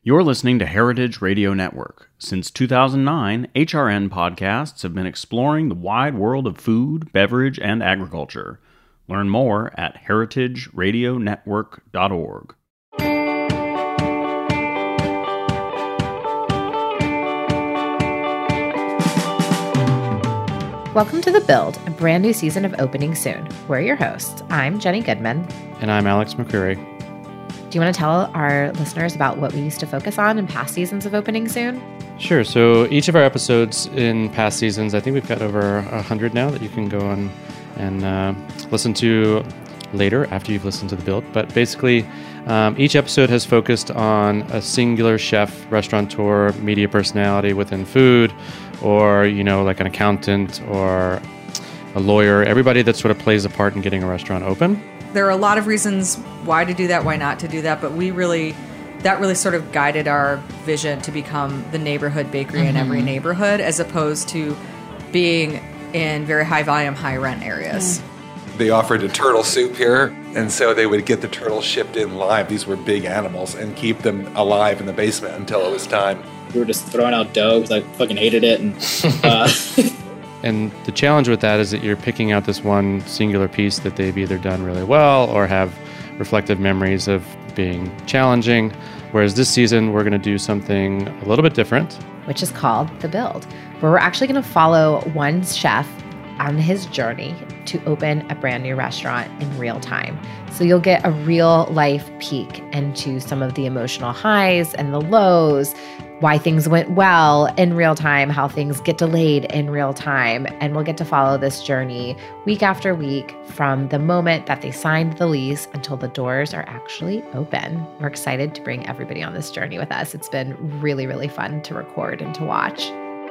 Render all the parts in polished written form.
You're listening to Heritage Radio Network. Since 2009, HRN podcasts have been exploring the wide world of food, beverage, and agriculture. Learn more at heritageradionetwork.org. Welcome to The Build, a brand new season of Opening Soon. We're your hosts. I'm Jenny Goodman. And I'm Alex McCreary. Do you want to tell our listeners about what we used to focus on in past seasons of Opening Soon? Sure. So each of our episodes in past seasons, I think we've got over 100 now that you can go on and listen to later after you've listened to The Build. But basically, each episode has focused on a singular chef, restaurateur, media personality within food, or, like an accountant or a lawyer, everybody that sort of plays a part in getting a restaurant open. There are a lot of reasons why to do that, why not to do that, but that really sort of guided our vision to become the neighborhood bakery in every neighborhood, as opposed to being in very high volume, high rent areas. They offered a turtle soup here, and so they would get the turtles shipped in live. These were big animals, and keep them alive in the basement until it was time. We were just throwing out dough because I fucking hated it. And the challenge with that is that you're picking out this one singular piece that they've either done really well or have reflective memories of being challenging. Whereas this season, we're going to do something a little bit different, which is called The Build, where we're actually going to follow one chef on his journey to open a brand new restaurant in real time. So you'll get a real life peek into some of the emotional highs and the lows, why things went well in real time, how things get delayed in real time. And we'll get to follow this journey week after week from the moment that they signed the lease until the doors are actually open. We're excited to bring everybody on this journey with us. It's been really, really fun to record and to watch.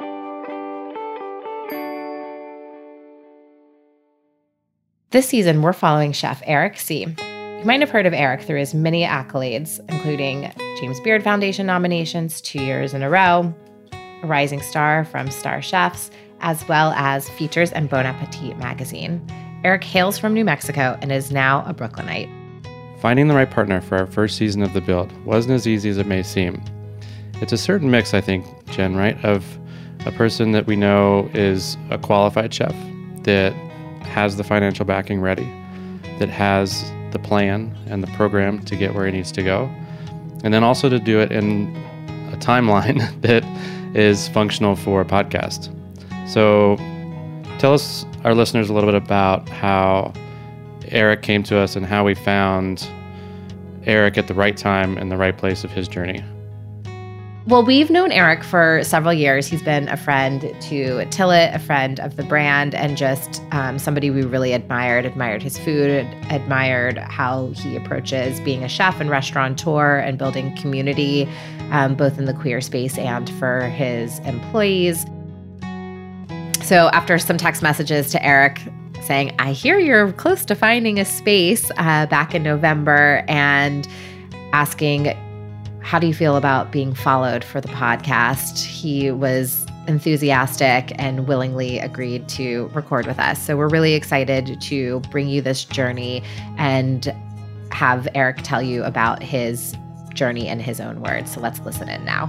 This season, we're following Chef Eric C. You might have heard of Eric through his many accolades, including James Beard Foundation nominations 2 years in a row, a rising star from Star Chefs, as well as features in Bon Appetit magazine. Eric hails from New Mexico and is now a Brooklynite. Finding the right partner for our first season of The Build wasn't as easy as it may seem. It's a certain mix, I think, Jen, right, of a person that we know is a qualified chef, that has the financial backing ready, that has the plan and the program to get where he needs to go, and then also to do it in a timeline that is functional for a podcast. So tell us, our listeners, a little bit about how Eric came to us and how we found Eric at the right time and the right place of his journey. Well, we've known Eric for several years. He's been a friend to Tillet, a friend of the brand, and just somebody we really admired his food, admired how he approaches being a chef and restaurateur and building community, both in the queer space and for his employees. So after some text messages to Eric saying, I hear you're close to finding a space back in November, and asking, how do you feel about being followed for the podcast? He was enthusiastic and willingly agreed to record with us. So we're really excited to bring you this journey and have Eric tell you about his journey in his own words. So let's listen in now.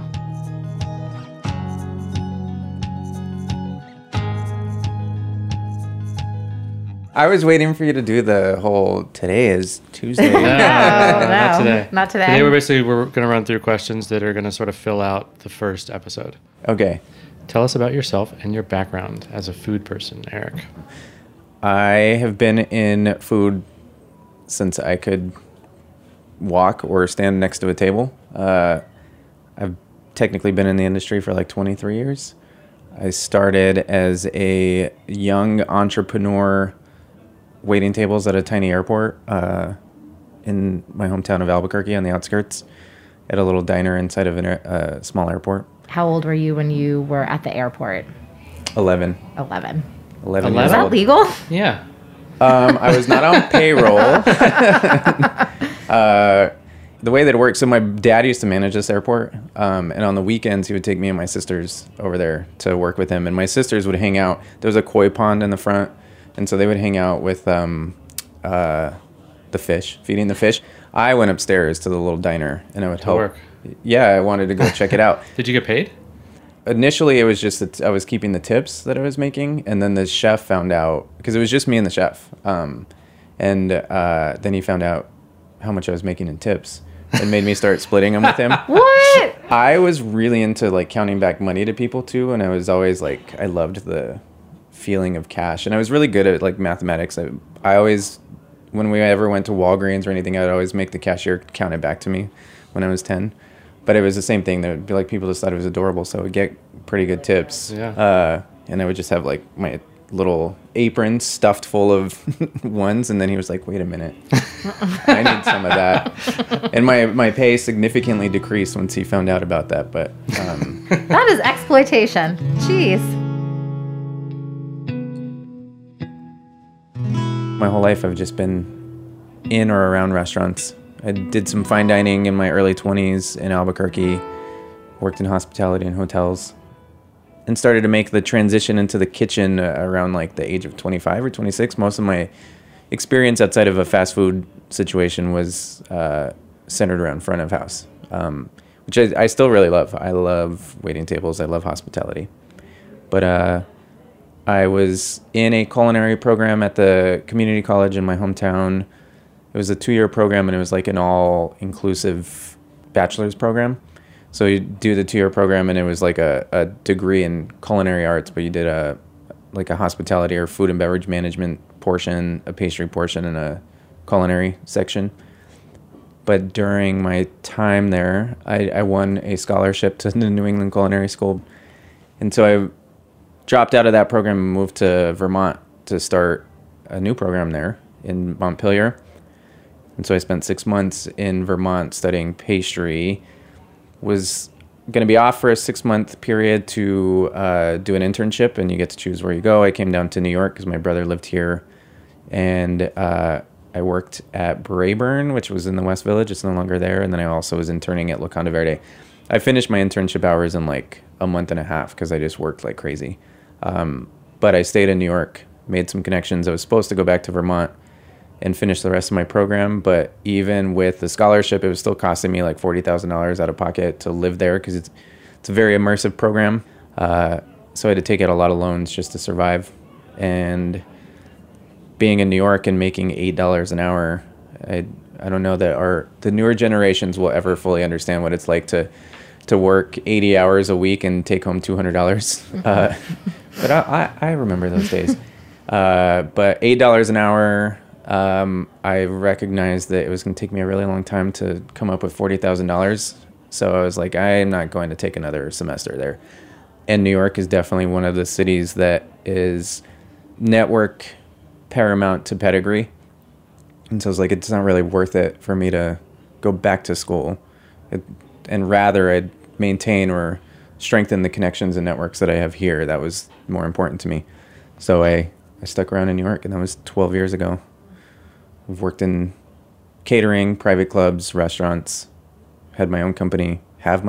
I was waiting for you to do the whole, today is Tuesday. No, not today. Not today. Today we're going to run through questions that are going to sort of fill out the first episode. Okay. Tell us about yourself and your background as a food person, Eric. I have been in food since I could walk or stand next to a table. I've technically been in the industry for like 23 years. I started as a young entrepreneur waiting tables at a tiny airport in my hometown of Albuquerque on the outskirts at a little diner inside of a small airport. How old were you when you were at the airport? 11. 11 11 Is that legal? Yeah. I was not on payroll. The way that it works, so my dad used to manage this airport, and on the weekends he would take me and my sisters over there to work with him, and my sisters would hang out. There was a koi pond in the front, and so they would hang out with the fish, feeding the fish. I went upstairs to the little diner, and I would help. Work. yeah, I wanted to go check it out. Did you get paid? Initially, it was just that I was keeping the tips that I was making, and then the chef found out, because it was just me and the chef, and then he found out how much I was making in tips and made me start splitting them with him. What? I was really into like counting back money to people too, and I was always like, I loved the feeling of cash, and I was really good at like mathematics. I always, when we ever went to Walgreens or anything, I'd always make the cashier count it back to me when I was 10. But it was the same thing. There'd be like people just thought it was adorable, so I would get pretty good tips. Yeah. And I would just have like my little apron stuffed full of ones, and then he was like, "Wait a minute, I need some of that." And my pay significantly decreased once he found out about that. But That is exploitation. Jeez. my whole life, I've just been in or around restaurants. I did some fine dining in my early 20s in Albuquerque, worked in hospitality and hotels, and started to make the transition into the kitchen around like the age of 25 or 26. Most of my experience outside of a fast food situation was centered around front of house, which I still really love. I love waiting tables. I love hospitality. But I was in a culinary program at the community college in my hometown. It was a 2-year program, and it was like an all-inclusive bachelor's program. So you do the 2-year program, and it was like a degree in culinary arts, but you did a hospitality or food and beverage management portion, a pastry portion, and a culinary section. But during my time there, I won a scholarship to the New England Culinary School. And so I dropped out of that program and moved to Vermont to start a new program there in Montpelier. And so I spent 6 months in Vermont studying pastry. Was going to be off for a 6-month period to do an internship, and you get to choose where you go. I came down to New York because my brother lived here, and I worked at Brayburn, which was in the West Village. It's no longer there. And then I also was interning at Locanda Verde. I finished my internship hours in like a month and a half because I just worked like crazy. But I stayed in New York, made some connections. I was supposed to go back to Vermont and finish the rest of my program, but even with the scholarship, it was still costing me like $40,000 out of pocket to live there because it's a very immersive program. So I had to take out a lot of loans just to survive. And being in New York and making $8 an hour, I don't know that the newer generations will ever fully understand what it's like to work 80 hours a week and take home $200. But I remember those days. But $8 an hour, I recognized that it was going to take me a really long time to come up with $40,000. So I was like, I'm not going to take another semester there. And New York is definitely one of the cities that is network paramount to pedigree. And so I was like, it's not really worth it for me to go back to school. And rather I'd maintain or strengthen the connections and networks that I have here. That was more important to me. So I stuck around in New York, and that was 12 years ago. I've worked in catering, private clubs, restaurants, have my own company.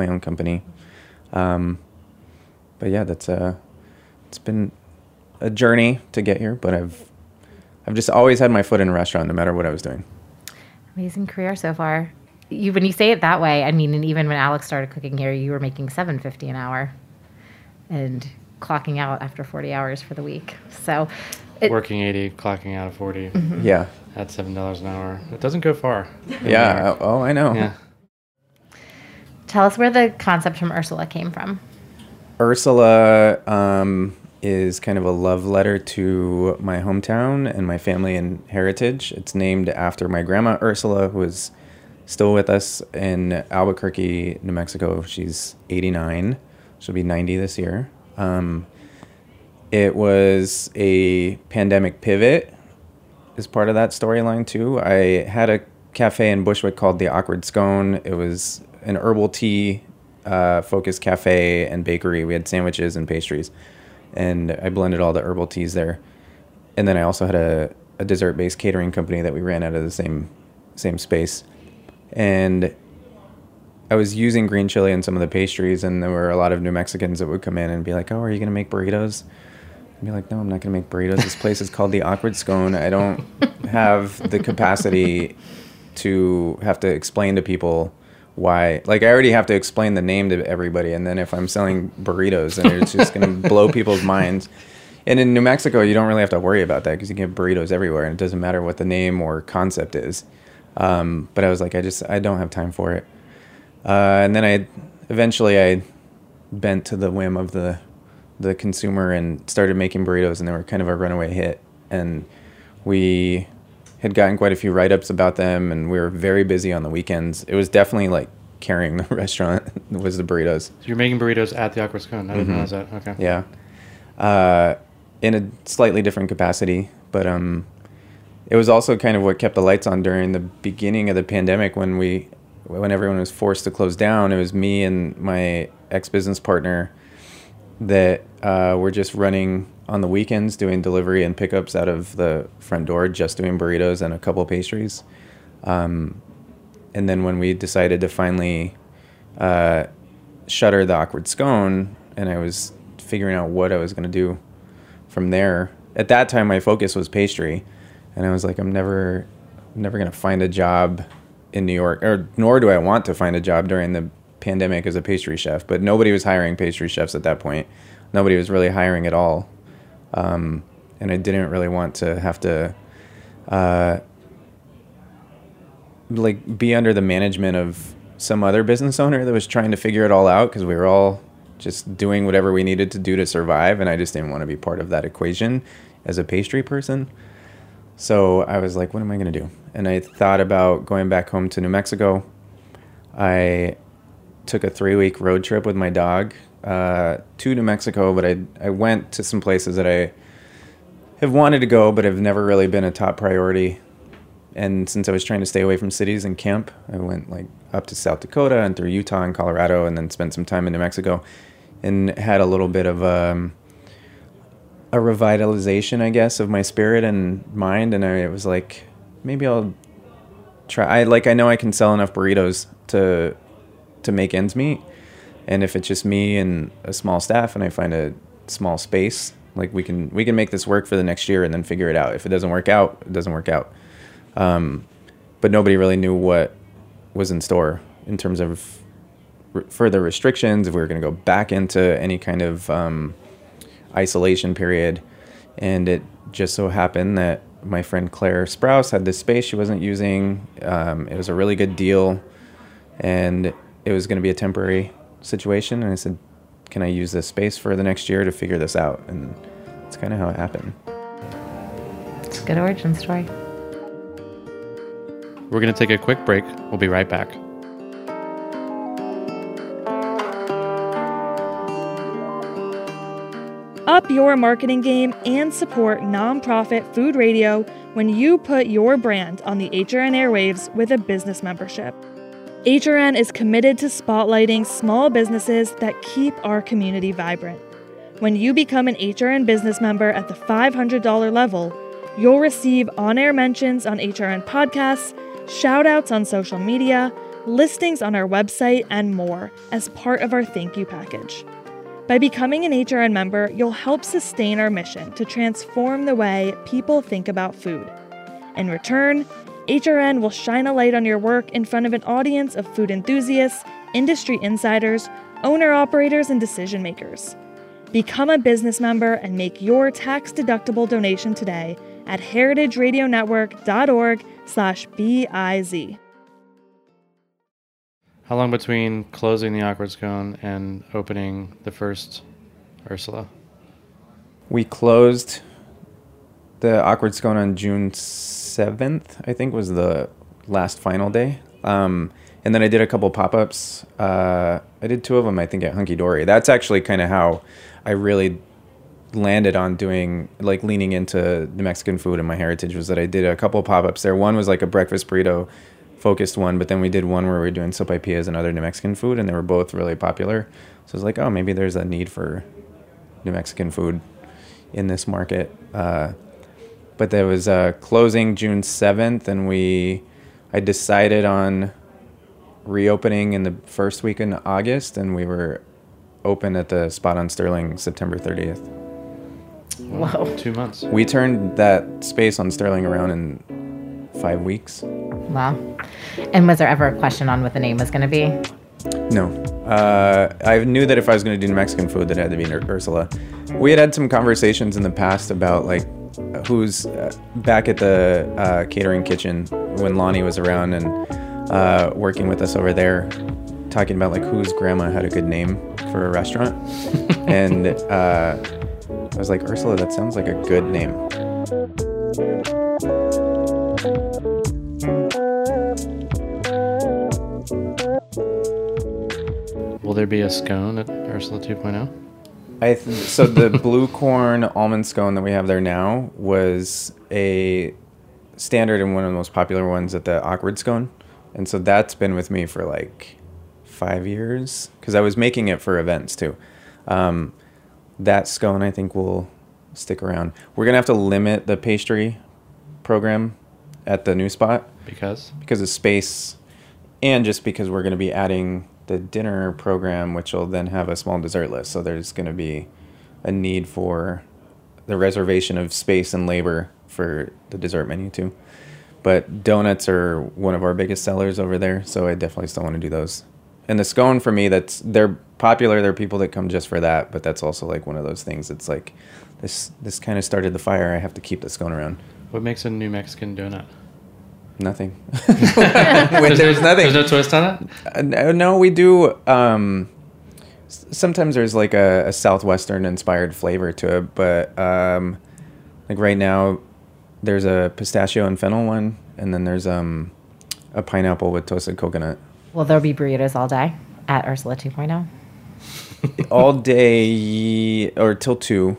But yeah, it's been a journey to get here, but I've just always had my foot in a restaurant no matter what I was doing. Amazing career so far. When you say it that way, I mean, and even when Alex started cooking here, you were making $7.50 an hour and clocking out after 40 hours for the week. So Working 80, clocking out at 40. Mm-hmm. Yeah. At $7 an hour. It doesn't go far. Yeah. Oh, I know. Yeah. Tell us where the concept from Ursula came from. Ursula is kind of a love letter to my hometown and my family and heritage. It's named after my grandma Ursula, who is still with us in Albuquerque, New Mexico. She's 89. She'll be 90 this year. It was a pandemic pivot as part of that storyline too. I had a cafe in Bushwick called The Awkward Scone. It was an herbal tea focused cafe and bakery. We had sandwiches and pastries, and I blended all the herbal teas there. And then I also had a dessert-based catering company that we ran out of the same space. And I was using green chili in some of the pastries, and there were a lot of New Mexicans that would come in and be like, "Oh, are you going to make burritos?" I'd be like, "No, I'm not going to make burritos. This place is called The Awkward Scone. I don't have the capacity to have to explain to people why. Like, I already have to explain the name to everybody, and then if I'm selling burritos, then it's just going to blow people's minds. And in New Mexico, you don't really have to worry about that because you get burritos everywhere, and it doesn't matter what the name or concept is. But I was like, I don't have time for it. And then I bent to the whim of the consumer and started making burritos, and they were kind of a runaway hit. And we had gotten quite a few write-ups about them, and we were very busy on the weekends. It was definitely like carrying the restaurant was the burritos. So you're making burritos at the Awkward Scone. I didn't realize that. Okay. Yeah. In a slightly different capacity, but it was also kind of what kept the lights on during the beginning of the pandemic when everyone was forced to close down. It was me and my ex-business partner that were just running on the weekends, doing delivery and pickups out of the front door, just doing burritos and a couple pastries. And then when we decided to finally shutter the Awkward Scone, and I was figuring out what I was going to do from there, at that time my focus was pastry, and I was like, I'm never going to find a job in New York, or nor do I want to find a job during the pandemic as a pastry chef. But nobody was hiring pastry chefs at that point. Nobody was really hiring at all. And I didn't really want to have to be under the management of some other business owner that was trying to figure it all out, because we were all just doing whatever we needed to do to survive, and I just didn't want to be part of that equation as a pastry person. So I was like, what am I going to do? And I thought about going back home to New Mexico. I took a 3-week road trip with my dog to New Mexico, but I went to some places that I have wanted to go but have never really been a top priority. And since I was trying to stay away from cities and camp, I went like up to South Dakota and through Utah and Colorado, and then spent some time in New Mexico, and had a little bit of a revitalization, I guess, of my spirit and mind. And I was like, maybe I'll try. I know I can sell enough burritos to make ends meet. And if it's just me and a small staff, and I find a small space, like we can make this work for the next year and then figure it out. If it doesn't work out, it doesn't work out. But nobody really knew what was in store in terms of further restrictions, if we were going to go back into any kind of isolation period. And it just so happened that my friend Claire Sprouse had this space she wasn't using. It was a really good deal, and it was going to be a temporary situation. And I said, can I use this space for the next year to figure this out? And that's kind of how it happened. It's a good origin story. We're going to take a quick break. We'll be right back. Up your marketing game and support nonprofit food radio when you put your brand on the HRN airwaves with a business membership. HRN is committed to spotlighting small businesses that keep our community vibrant. When you become an HRN business member at the $500 level, you'll receive on-air mentions on HRN podcasts, shout-outs on social media, listings on our website, and more as part of our thank you package. By becoming an HRN member, you'll help sustain our mission to transform the way people think about food. In return, HRN will shine a light on your work in front of an audience of food enthusiasts, industry insiders, owner-operators, and decision-makers. Become a business member and make your tax-deductible donation today at heritageradionetwork.org/BIZ. How long between closing the Awkward Scone and opening the first Ursula? We closed the Awkward Scone on June 7th, I think was the last final day. And then I did a couple pop-ups. I did 2 of them, I think, at Hunky Dory. That's actually kind of how I really landed on doing, like, leaning into New Mexican food and my heritage, was that I did a couple pop-ups there. One was like a breakfast burrito focused one, but then we did one where we were doing sopapillas and other New Mexican food, and they were both really popular. So I was like, oh, maybe there's a need for New Mexican food in this market. But there was closing June 7th, and I decided on reopening in the first week in August, and we were open at the spot on Sterling September 30th. Whoa. 2 months. We turned that space on Sterling around in 5 weeks. Wow. And was there ever a question on what the name was going to be? No. I knew that if I was going to do New Mexican food, that it had to be Ursula. We had some conversations in the past about like who's back at the catering kitchen when Lonnie was around and working with us over there, talking about like whose grandma had a good name for a restaurant. And I was like, Ursula, that sounds like a good name. Will there be a scone at Ursula 2.0? So the blue corn almond scone that we have there now was a standard and one of the most popular ones at the Awkward Scone. And so that's been with me for like 5 years because I was making it for events too. That scone I think will stick around. We're going to have to limit the pastry program at the new spot. Because of space and just because we're going to be adding the dinner program, which will then have a small dessert list. So there's going to be a need for the reservation of space and labor for the dessert menu too. But donuts are one of our biggest sellers over there, so I definitely still want to do those. And the scone for me, they're popular. There are people that come just for that, but that's also like one of those things. It's like this kind of started the fire. I have to keep the scone around. what makes a New Mexican donut? Nothing. There's nothing. There's no twist on it? No, we do. Sometimes there's like a Southwestern inspired flavor to it, but like right now there's a pistachio and fennel one, and then there's a pineapple with toasted coconut. Will there be burritos all day at Ursula 2.0? All day or till 2.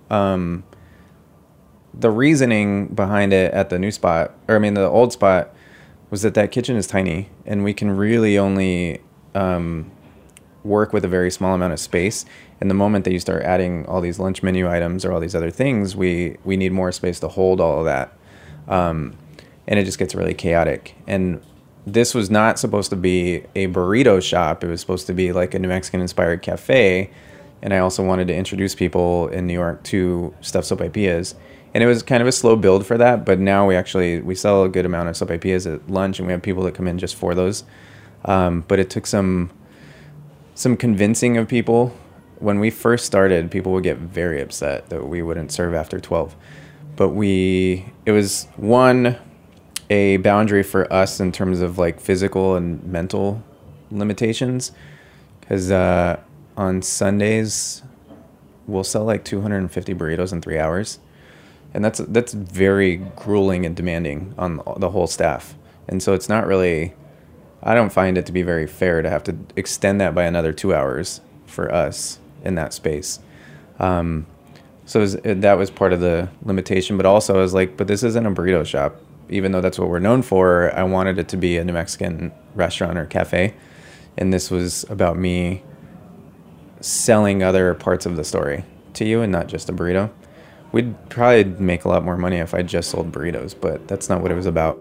The reasoning behind it at the new spot, the old spot, was that kitchen is tiny and we can really only work with a very small amount of space. And the moment that you start adding all these lunch menu items or all these other things, we need more space to hold all of that. And it just gets really chaotic. And this was not supposed to be a burrito shop. It was supposed to be like a New Mexican inspired cafe. And I also wanted to introduce people in New York to stuffed sopaipillas. And it was kind of a slow build for that, but now we sell a good amount of sopaipillas at lunch, and we have people that come in just for those. But it took some convincing of people. When we first started, people would get very upset that we wouldn't serve after 12. But it was a boundary for us in terms of like physical and mental limitations, because on Sundays we'll sell like 250 burritos in 3 hours. And that's very grueling and demanding on the whole staff. And so it's not really, I don't find it to be very fair to have to extend that by another 2 hours for us in that space. So that was part of the limitation. But also I was like, but this isn't a burrito shop. Even though that's what we're known for, I wanted it to be a New Mexican restaurant or cafe. And this was about me selling other parts of the story to you and not just a burrito. We'd probably make a lot more money if I just sold burritos, but that's not what it was about.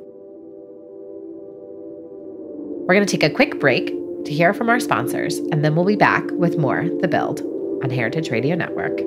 We're going to take a quick break to hear from our sponsors, and then we'll be back with more The Build on Heritage Radio Network.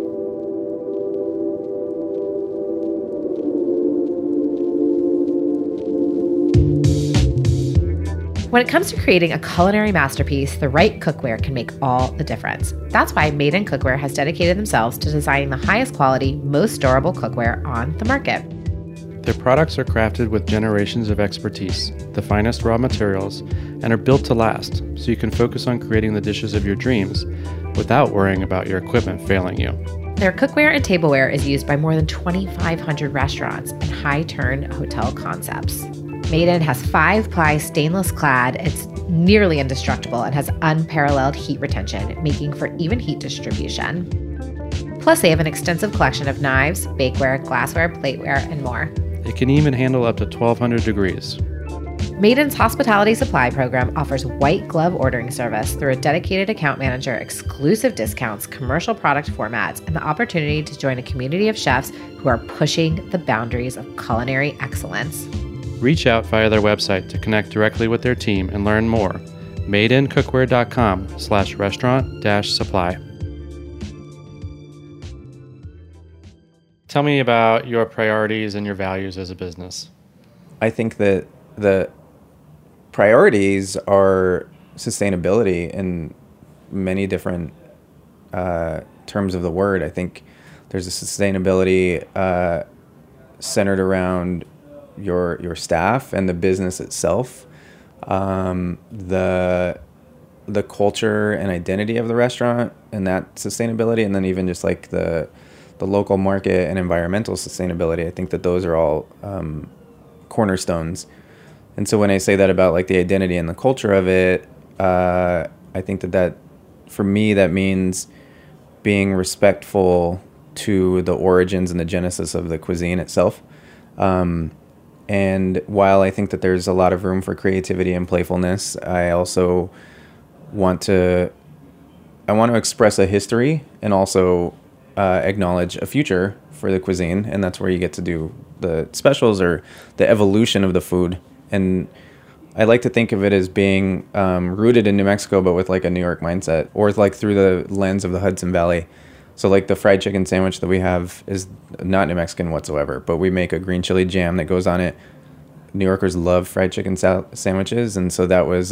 When it comes to creating a culinary masterpiece, the right cookware can make all the difference. That's why Made in Cookware has dedicated themselves to designing the highest quality, most durable cookware on the market. Their products are crafted with generations of expertise, the finest raw materials, and are built to last, so you can focus on creating the dishes of your dreams without worrying about your equipment failing you. Their cookware and tableware is used by more than 2,500 restaurants and high-turn hotel concepts. Made In has 5-ply stainless clad. It's nearly indestructible and has unparalleled heat retention, making for even heat distribution. Plus, they have an extensive collection of knives, bakeware, glassware, plateware, and more. It can even handle up to 1,200 degrees. Made In's hospitality supply program offers white glove ordering service through a dedicated account manager, exclusive discounts, commercial product formats, and the opportunity to join a community of chefs who are pushing the boundaries of culinary excellence. Reach out via their website to connect directly with their team and learn more. madeincookware.com/restaurant-supply. Tell me about your priorities and your values as a business. I think that the priorities are sustainability in many different terms of the word. I think there's a sustainability centered around your staff and the business itself, the culture and identity of the restaurant and that sustainability, and then even just like the local market and environmental sustainability. I think that those are all cornerstones. And so when I say that about like the identity and the culture of it, I think that for me, that means being respectful to the origins and the genesis of the cuisine itself. And while I think that there's a lot of room for creativity and playfulness, I also want to express a history and also acknowledge a future for the cuisine. And that's where you get to do the specials or the evolution of the food. And I like to think of it as being rooted in New Mexico, but with like a New York mindset, or like through the lens of the Hudson Valley. So like the fried chicken sandwich that we have is not New Mexican whatsoever, but we make a green chili jam that goes on it. New Yorkers love fried chicken sandwiches, and so that was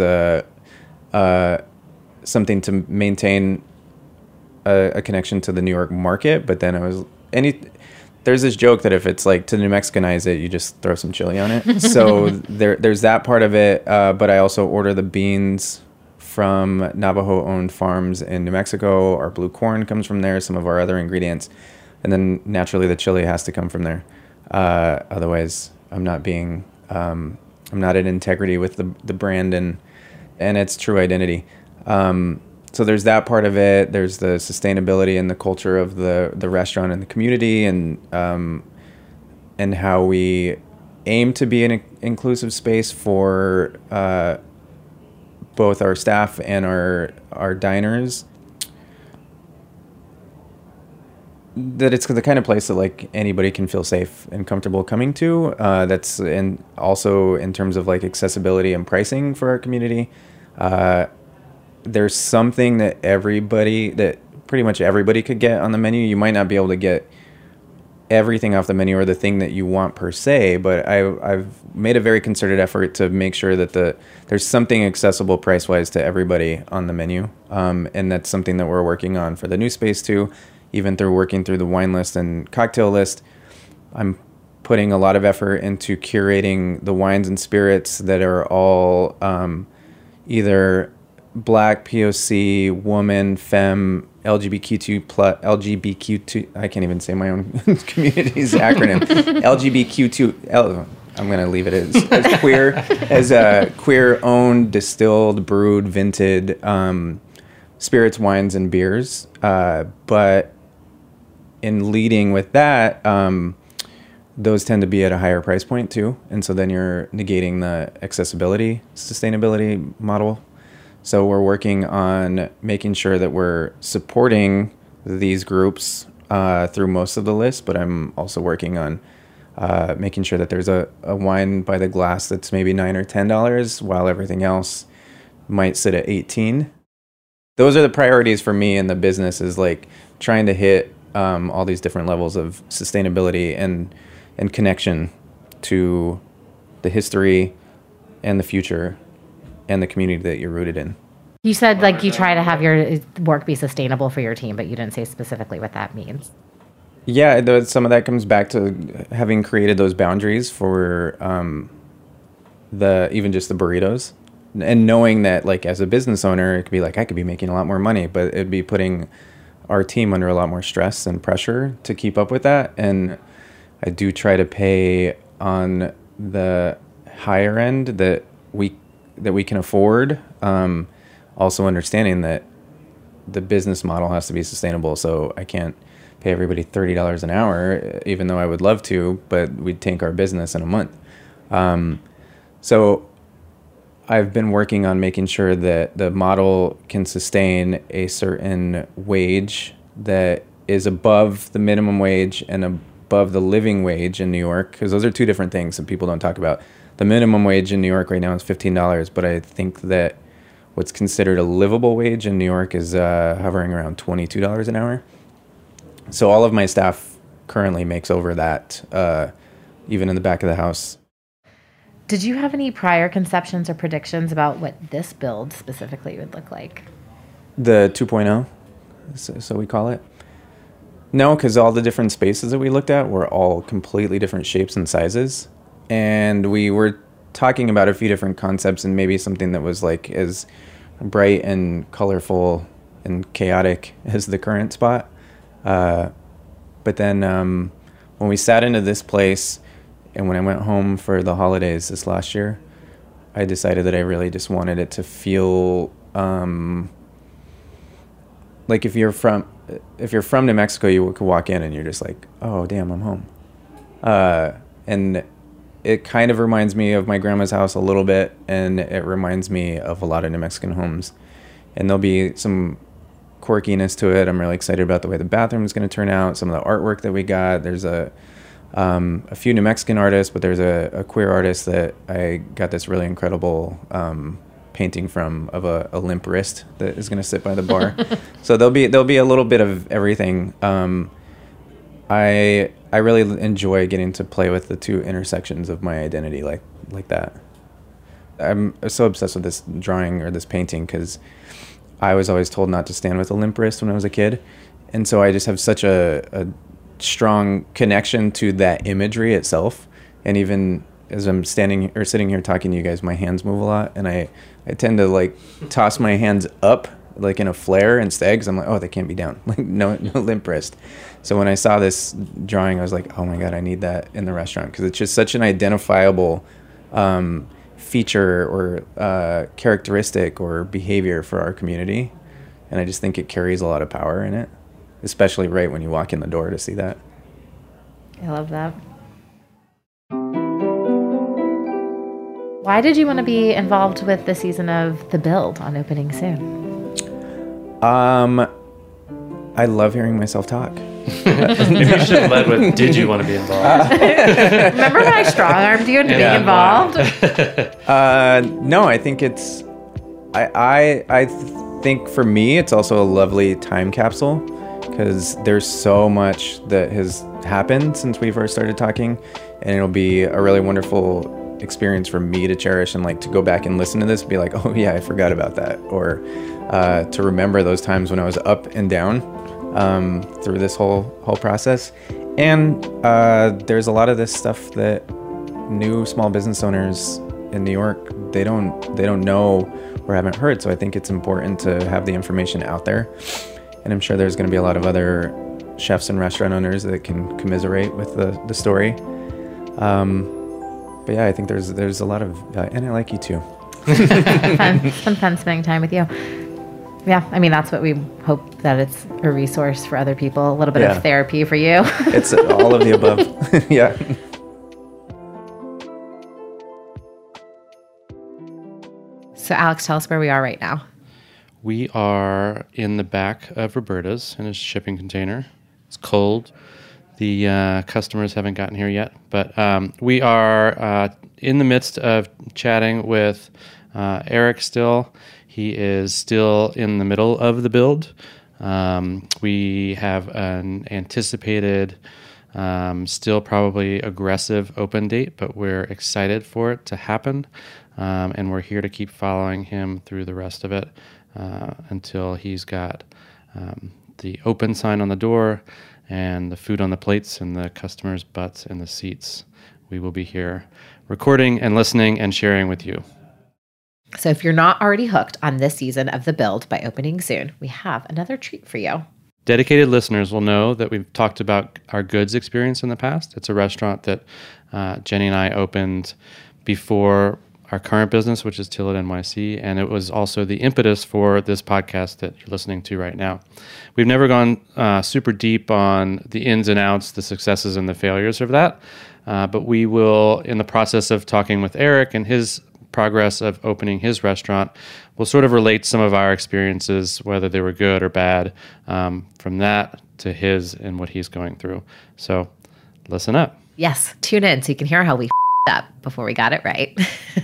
something to maintain a connection to the New York market. But then there's this joke that if it's like to New Mexicanize it, you just throw some chili on it. So there's that part of it. But I also order the beans from Navajo-owned farms in New Mexico. Our blue corn comes from there, some of our other ingredients. And then naturally the chili has to come from there. Otherwise, I'm not in integrity with the brand and its true identity. So there's that part of it. There's the sustainability and the culture of the restaurant and the community, and how we aim to be an inclusive space for both our staff and our diners. That it's the kind of place that like anybody can feel safe and comfortable coming to. That's also in terms of like accessibility and pricing for our community. There's something that pretty much everybody could get on the menu. You might not be able to get everything off the menu or the thing that you want per se, but I've made a very concerted effort to make sure that there's something accessible price-wise to everybody on the menu. And that's something that we're working on for the new space too. Even through working through the wine list and cocktail list, I'm putting a lot of effort into curating the wines and spirits that are all either Black, POC, woman, femme, LGBTQ2, I can't even say my own community's acronym. LGBTQ2, I'm going to leave it as queer, as queer-owned, distilled, brewed, vinted spirits, wines, and beers. But in leading with that, those tend to be at a higher price point too. And so then you're negating the accessibility, sustainability model. So we're working on making sure that we're supporting these groups through most of the list, but I'm also working on making sure that there's a wine by the glass that's maybe $9 or $10, while everything else might sit at $18. Those are the priorities for me in the business, is like trying to hit all these different levels of sustainability and connection to the history and the future and the community that you're rooted in. You said like you try to have your work be sustainable for your team, but you didn't say specifically what that means. Yeah, some of that comes back to having created those boundaries for even just the burritos, and knowing that like as a business owner, it could be like I could be making a lot more money, but it'd be putting our team under a lot more stress and pressure to keep up with that. And I do try to pay on the higher end that we can afford, also understanding that the business model has to be sustainable. So I can't pay everybody $30 an hour, even though I would love to, but we'd tank our business in a month. So I've been working on making sure that the model can sustain a certain wage that is above the minimum wage and above the living wage in New York, because those are two different things that people don't talk about. The minimum wage in New York right now is $15, but I think that what's considered a livable wage in New York is hovering around $22 an hour. So all of my staff currently makes over that, even in the back of the house. Did you have any prior conceptions or predictions about what this build specifically would look like? The 2.0, so we call it. No, because all the different spaces that we looked at were all completely different shapes and sizes. And we were talking about a few different concepts and maybe something that was like as bright and colorful and chaotic as the current spot. But then when we sat into this place and when I went home for the holidays this last year, I decided that I really just wanted it to feel like if you're from New Mexico, you could walk in and you're just like, oh, damn, I'm home. And it kind of reminds me of my grandma's house a little bit, and it reminds me of a lot of New Mexican homes. And there'll be some quirkiness to it. I'm really excited about the way the bathroom is going to turn out, some of the artwork that we got. There's a few New Mexican artists, but there's a queer artist that I got this really incredible painting from of a limp wrist that is going to sit by the bar. So there'll be a little bit of everything. I really enjoy getting to play with the two intersections of my identity like that. I'm so obsessed with this drawing or this painting because I was always told not to stand with a limp wrist when I was a kid. And so I just have such a strong connection to that imagery itself. And even as I'm sitting here talking to you guys, my hands move a lot. And I tend to like toss my hands up like in a flare instead because I'm like, oh, they can't be down. Like no limp wrist. So when I saw this drawing, I was like, oh my God, I need that in the restaurant because it's just such an identifiable feature or characteristic or behavior for our community. And I just think it carries a lot of power in it, especially right when you walk in the door to see that. I love that. Why did you want to be involved with the season of The Build on opening soon? I love hearing myself talk. Maybe you should have led with, did you want to be involved? Remember when I strong-armed you into being involved? No, I think it's... I think for me, it's also a lovely time capsule because there's so much that has happened since we first started talking, and it'll be a really wonderful experience for me to cherish and like to go back and listen to this and be like, oh yeah, I forgot about that, or to remember those times when I was up and down through this whole process. And there's a lot of this stuff that new small business owners in New York, they don't know or haven't heard. So I think it's important to have the information out there. And I'm sure there's going to be a lot of other chefs and restaurant owners that can commiserate with the story. But yeah, I think there's a lot of, and I like you too. It's been fun spending time with you. Yeah, I mean, that's what we hope, that it's a resource for other people, a little bit of therapy for you. It's all of the above. Yeah. So Alex, tell us where we are right now. We are in the back of Roberta's in a shipping container. It's cold. The customers haven't gotten here yet, but we are in the midst of chatting with Eric still. He is still in the middle of the build. We have an anticipated, still probably aggressive open date, but we're excited for it to happen. And we're here to keep following him through the rest of it until he's got the open sign on the door and the food on the plates and the customers' butts in the seats. We will be here recording and listening and sharing with you. So if you're not already hooked on this season of The Build by opening soon, we have another treat for you. Dedicated listeners will know that we've talked about our Goods experience in the past. It's a restaurant that Jenny and I opened before our current business, which is Till It NYC, and it was also the impetus for this podcast that you're listening to right now. We've never gone super deep on the ins and outs, the successes and the failures of that, but we will, in the process of talking with Eric and his progress of opening his restaurant, we'll sort of relate some of our experiences, whether they were good or bad, from that to his and what he's going through. So listen up. Yes, tune in so you can hear how we up before we got it right.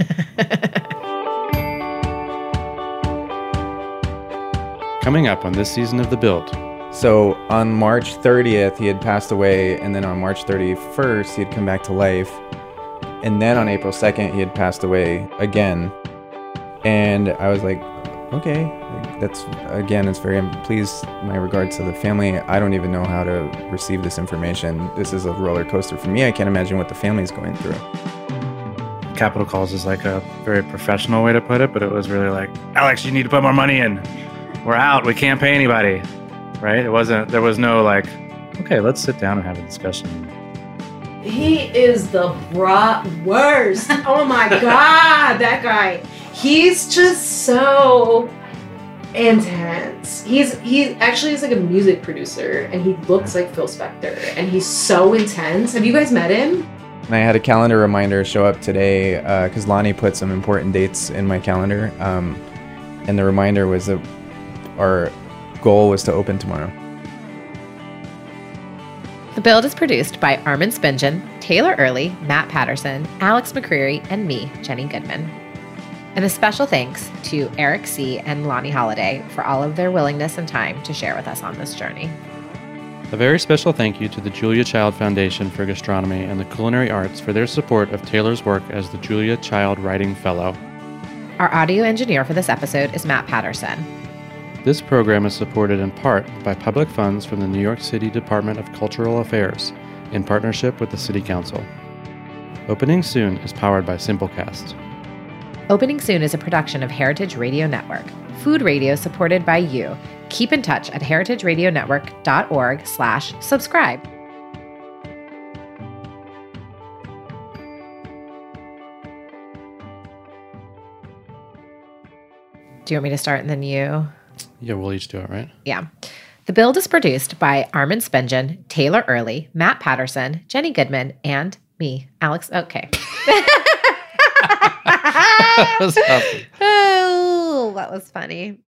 Coming up on this season of The Build. So on March 30th, he had passed away, and then on March 31st, he had come back to life. And then on April 2nd, he had passed away again. And I was like, okay, that's, again, it's very, please, my regards to the family. I don't even know how to receive this information. This is a roller coaster for me. I can't imagine what the family's going through. Capital calls is like a very professional way to put it, but it was really like, Alex, you need to put more money in. We're out. We can't pay anybody. Right? There was no like, okay, let's sit down and have a discussion. He is the worst. Oh my God, that guy. He's just so intense. He actually is like a music producer, and he looks like Phil Spector, and he's so intense. Have you guys met him? And I had a calendar reminder show up today because Lonnie put some important dates in my calendar. And the reminder was that our goal was to open tomorrow. The Build is produced by Armin Spingen, Taylor Early, Matt Patterson, Alex McCreary, and me, Jenny Goodman. And a special thanks to Eric C. and Lonnie Holiday for all of their willingness and time to share with us on this journey. A very special thank you to the Julia Child Foundation for Gastronomy and the Culinary Arts for their support of Taylor's work as the Julia Child Writing Fellow. Our audio engineer for this episode is Matt Patterson. This program is supported in part by public funds from the New York City Department of Cultural Affairs in partnership with the City Council. Opening Soon is powered by Simplecast. Opening Soon is a production of Heritage Radio Network, food radio supported by you. Keep in touch at heritageradionetwork.org/subscribe. Do you want me to start and then you? Yeah, we'll each do it, right? Yeah. The Build is produced by Armin Spingen, Taylor Early, Matt Patterson, Jenny Goodman, and me, Alex. Okay. That was awesome. Oh, that was funny.